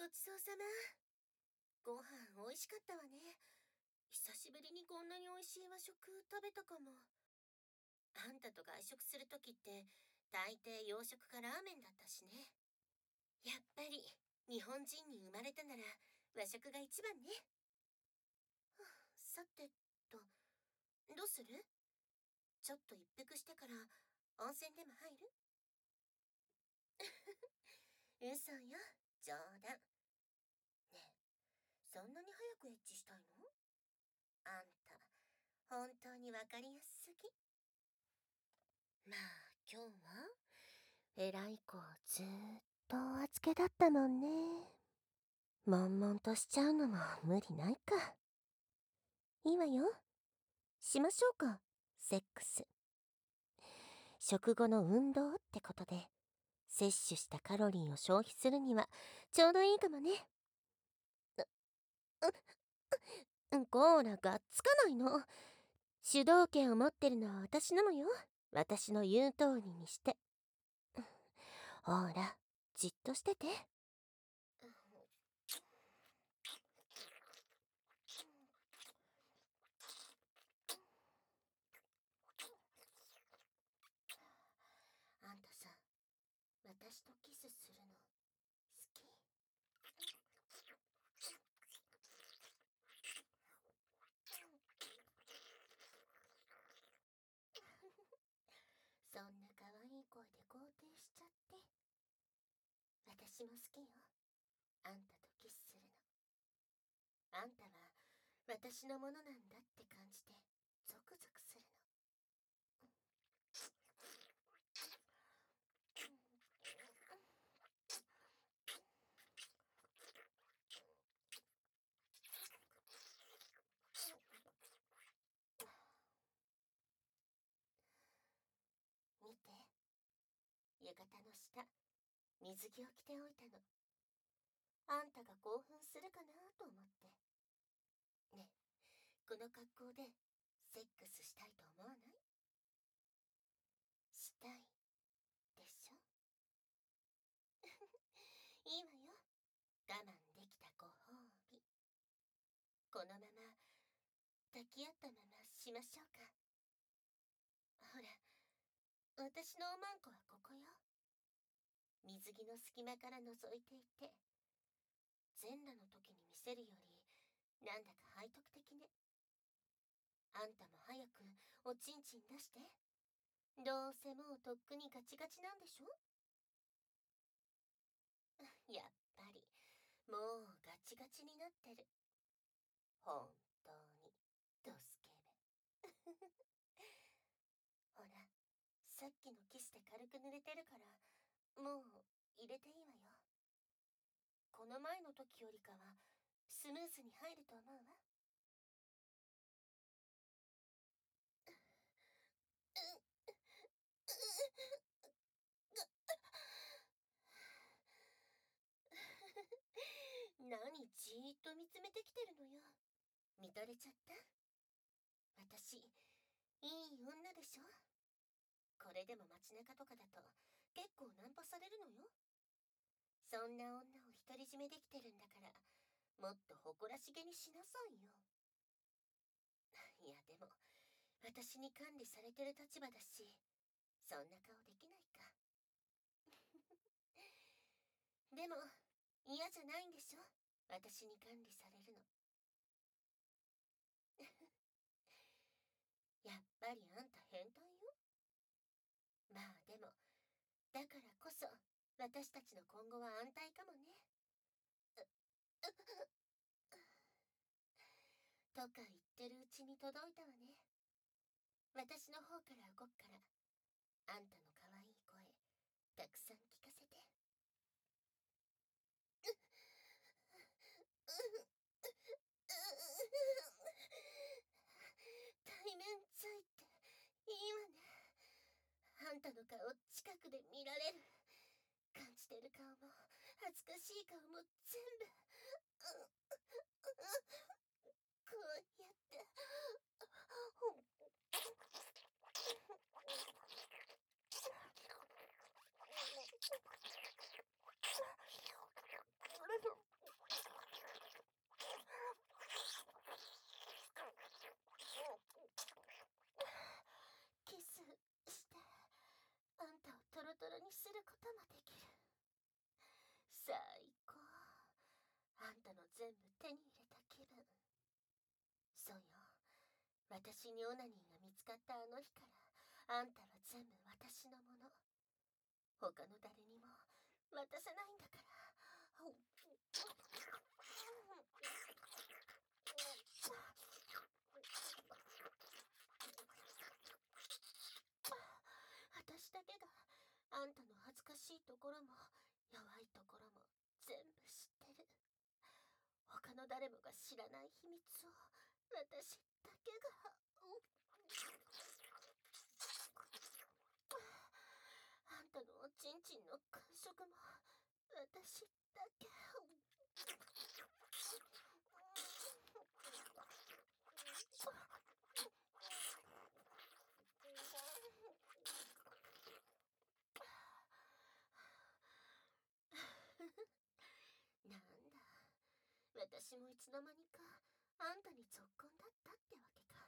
ごちそうさま。ご飯美味しかったわね。久しぶりにこんなに美味しい和食食べたかも。あんたと外食するときって大抵洋食かラーメンだったしね。やっぱり日本人に生まれたなら和食が一番ね。さてと、どうする？ちょっと一服してから温泉でも入る？嘘よ、冗談。ねえ、そんなに早くエッチしたいの？あんた、本当にわかりやすすぎ。まあ、今日は、えらい子ずーっとお預けだったもんね。悶々としちゃうのも無理ないか。いいわよ。しましょうか、セックス。食後の運動ってことで、摂取したカロリーを消費するにはちょうどいいかもね。こーら、がっつかないの。主導権を持ってるのは私なのよ。私の言う通りにして。ほら、じっとしてて。あんたさ、私とキスするの好き？そんな可愛い声で肯定しちゃって。私も好きよ。あんたとキスするの。あんたは私のものなんだって感じてゾクゾクするの。見て、浴衣の下、水着を着ておいたの。あんたが興奮するかなと思って。ねえ、この格好でセックスしたいと思わない？したいでしょ？いいわよ。我慢できたご褒美。このまま抱き合ったまましましょうか。ほら、私のおまんこはここよ。水着の隙間から覗いていて、全裸の時に見せるよりなんだか背徳的ね。あんたも早くおちんちん出して。どうせもうとっくにガチガチなんでしょ？やっぱりもうガチガチになってる。本当にドスケベ。ほら、さっきのキスで軽く濡れてるからもう入れていいわよ。この前の時よりかはスムーズに入ると思うわ。何じーっと見つめてきてるのよ。見とれちゃった？私、いい女でしょ？これでも街中とかだと結構ナンパされるのよ。そんな女を独り占めできてるんだから、もっと誇らしげにしなさいよ。いやでも、私に管理されてる立場だし、そんな顔できないか。でも、嫌じゃないんでしょ？私に管理されるの。やっぱりあんた変態よ。まあでも、だからこそ、私たちの今後は安泰かもね。とか言ってるうちに届いたわね。私の方から動くから、あんたの可愛い声、たくさん聞かせて。対面ついていいわね。あんたの顔近くで見られる。感じてる顔も恥ずかしい顔も全部、こうやって。 することもできる。最高。あんたの全部手に入れた気分。そうよ。私にオナニーが見つかったあの日から、あんたは全部私のもの。他の誰にも渡さないんだから。私だけがあんたの恥ずかしいところも弱いところも全部知ってる。他の誰もが知らない秘密を私だけが。あんたのおちんちんの感触も私だけ。なんだ、私もいつの間にかあんたにぞっこんだったってわけか。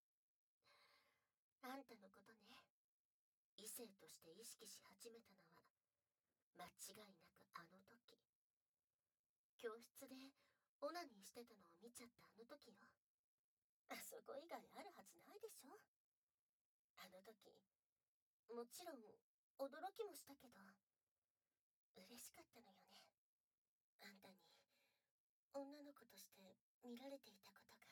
あんたのことね、異性として意識し始めたのは間違いなくあの時。教室でオナニーしてたのを見ちゃったあの時よ。あそこ以外あるはずないでしょ。あの時、もちろん驚きもしたけど嬉しかったのよね。あんたに女の子として見られていたことが。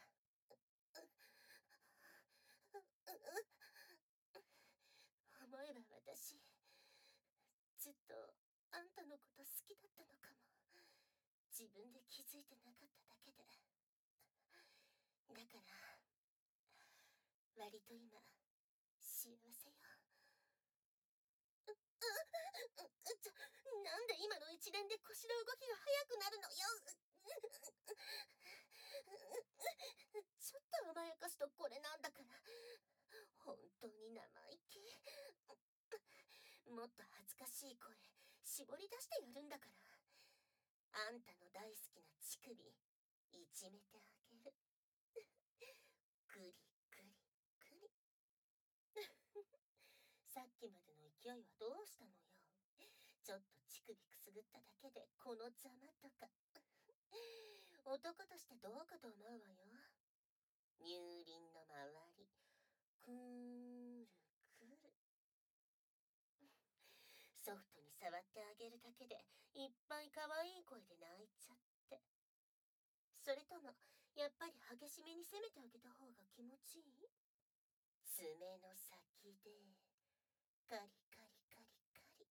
思えば私、ずっとあんたのこと好きだったのかも。自分で気づいてなかっただけで。だから、割と今、幸せよ。なんで今の一連で腰の動きが速くなるのよ。ちょっと甘やかすとこれなんだから。本当に生意気。もっと恥ずかしい声絞り出してやるんだから。あんたの大好きな乳首いじめてあげる。グリグリグリ。さっきまでの勢いはどうしたのよ。ちょっと乳首くすぐっただけでこのざまとか。男としてどうかと思うわよ。乳輪の周りくるくる。ソフトに触ってあげるだけでいっぱい可愛い声で泣いちゃって。それともやっぱり激しめに攻めてあげた方が気持ちいい？爪の先でカリカリカリカリ。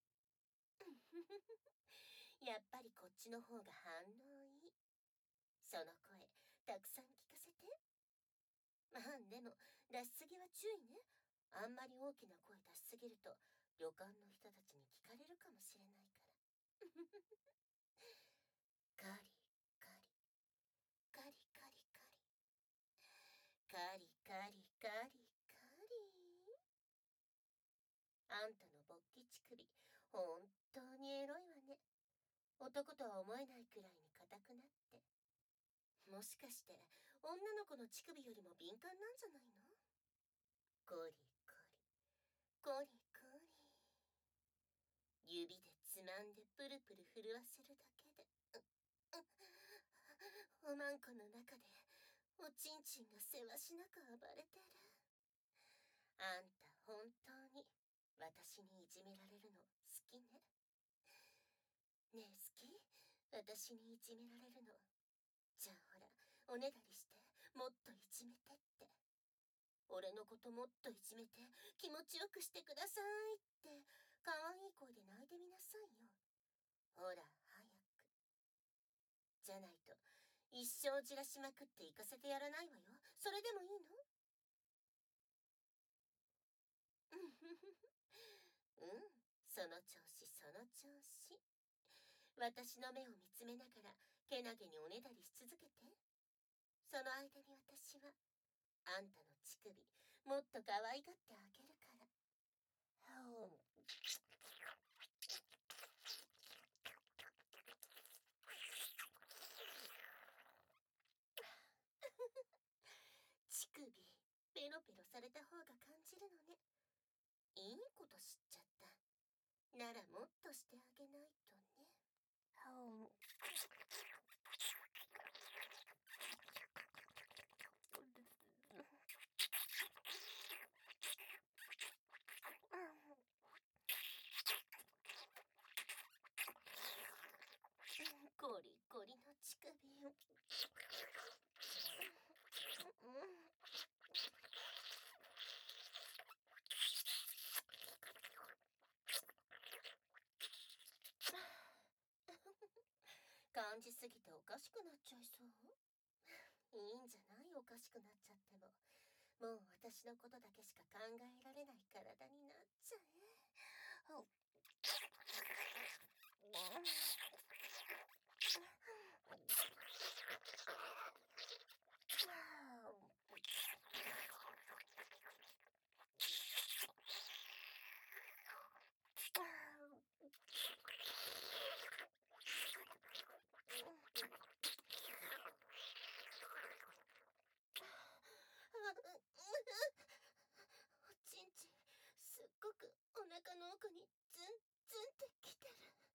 やっぱりこっちの方が反応いい。その声たくさん聞かせて。まあでも出しすぎは注意ね。あんまり大きな声出しすぎると旅館の人たちに聞かれるかもしれないから。カリカリカリカリカリカリカリカリカリ。あんたの勃起乳首本当にエロいわね。男とは思えないくらいに硬くなって。もしかして女の子の乳首よりも敏感なんじゃないの？コリコリコリコリ。指でつまんでプルプル震わせるだけで。おまんこの中でおちんちんがせわしなく暴れてる。あんた本当に私にいじめられるの好きね。ねえ好き？私にいじめられるの。じゃあほら、おねだりしてもっといじめてって。俺のこともっといじめて気持ちよくしてくださいって可愛い声で泣いてみなさいよ。ほら早く。じゃないと一生じらしまくって行かせてやらないわよ。それでもいいの？うん、その調子その調子。私の目を見つめながらけなげにおねだりし続けて。その間に私はあんたの乳首もっと可愛がってあげるから。乳首ペロペロされた方が感じるのね。いいこと知っちゃった。 ならもっとしてあげないとね。ゴリゴリの乳首を。感じすぎておかしくなっちゃいそう。いいんじゃない、おかしくなっちゃっても。もう私のことだけしか考えられない体になっちゃえ。おちんちん、すっごくお腹の奥にズンズンってきてる。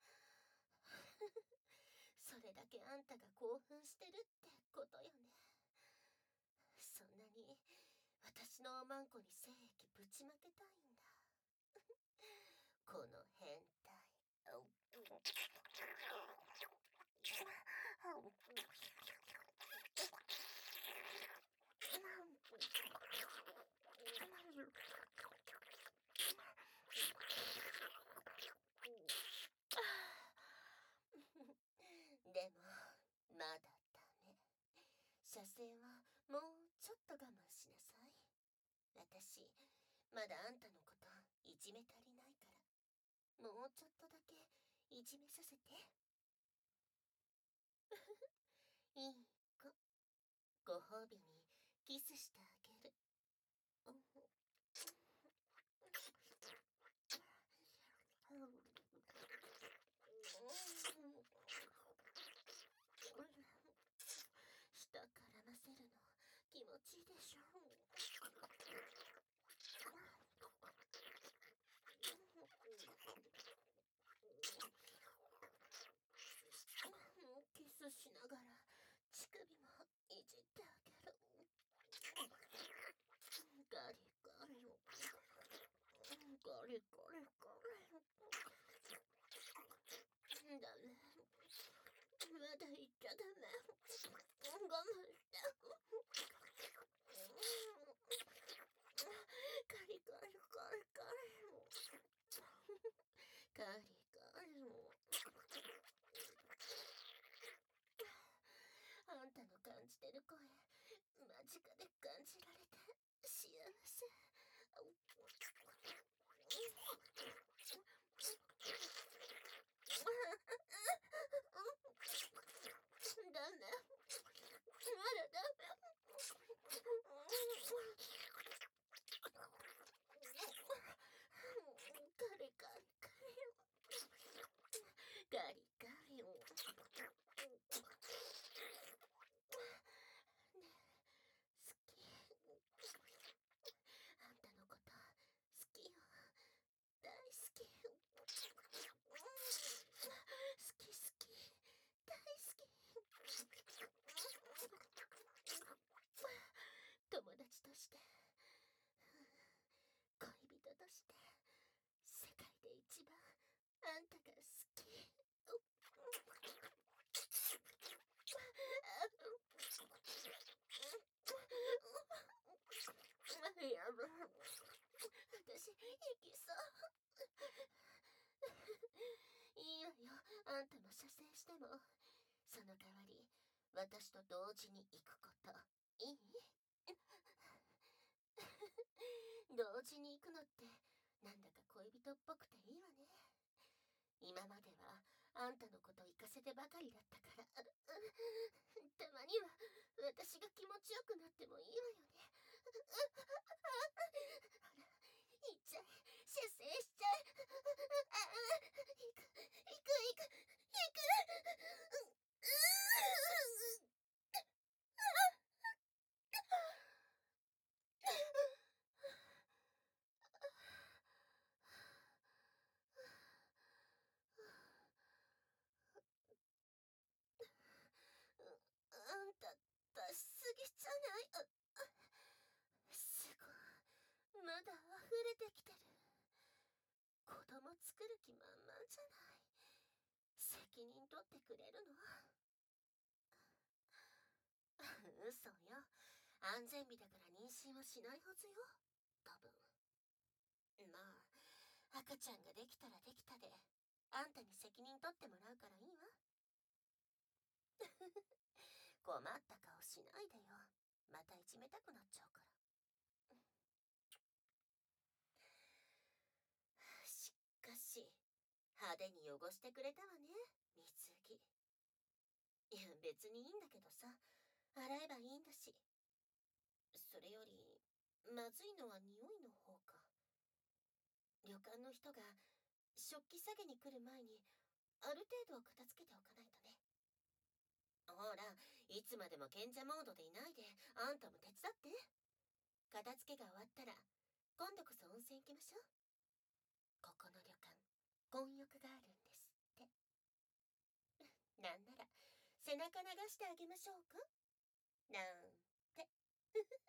それだけあんたが興奮してるってことよね。そんなに私のおまんこに精液ぶちまけたいんだ。この変態。でもまだダメ。射精はもうちょっと我慢しなさい。私まだあんたのこといじめ足りないから、もうちょっとだけいじめさせて。いい子、ご褒美にキスしてあげる。舌絡ませるの気持ちいいでしょ。キスしながら乳首もいじってあげる。ガリガリガリガリガリ。ダメ、まだ言っちゃダメ。我慢して。ガリガリガリガリガリガリ。あんたの感じてる声間近で感じられて幸せ。ダメ、まだダメ。ガリガリガリガリ。ねえ、好き。あんたのこと好きよ。大好き。好き好き。大好き。友達として、恋人として、世界で一番あんたが好き。やばい、私行きそう。いいわよ、あんたも射精しても。その代わり私と同時に行くこと。いい？同時に行くのってなんだか恋人っぽくていいわね。今まではあんたのこと行かせてばかりだったから、たまには私が気持ちよくなってもいいわよね。ほら、行っちゃえ、射精しちゃえ。行く行く行く行く。 溢れてきてる。子供作る気満々じゃない。責任取ってくれるの？嘘よ。安全日だから妊娠はしないはずよ。多分。まあ、赤ちゃんができたらできたで、あんたに責任取ってもらうからいいわ。困った顔しないでよ。またいじめたくなっちゃうから。しかし、派手に汚してくれたわね、水着。いや、別にいいんだけどさ、洗えばいいんだし。それより、まずいのは匂いの方か。旅館の人が食器下げに来る前に、ある程度は片付けておかないとね。ほら、いつまでも賢者モードでいないで、あんたも手伝って。片付けが終わったら、今度こそ温泉行きましょう。ここの旅館、混浴があるんですって。なんなら、背中流してあげましょうかなんて。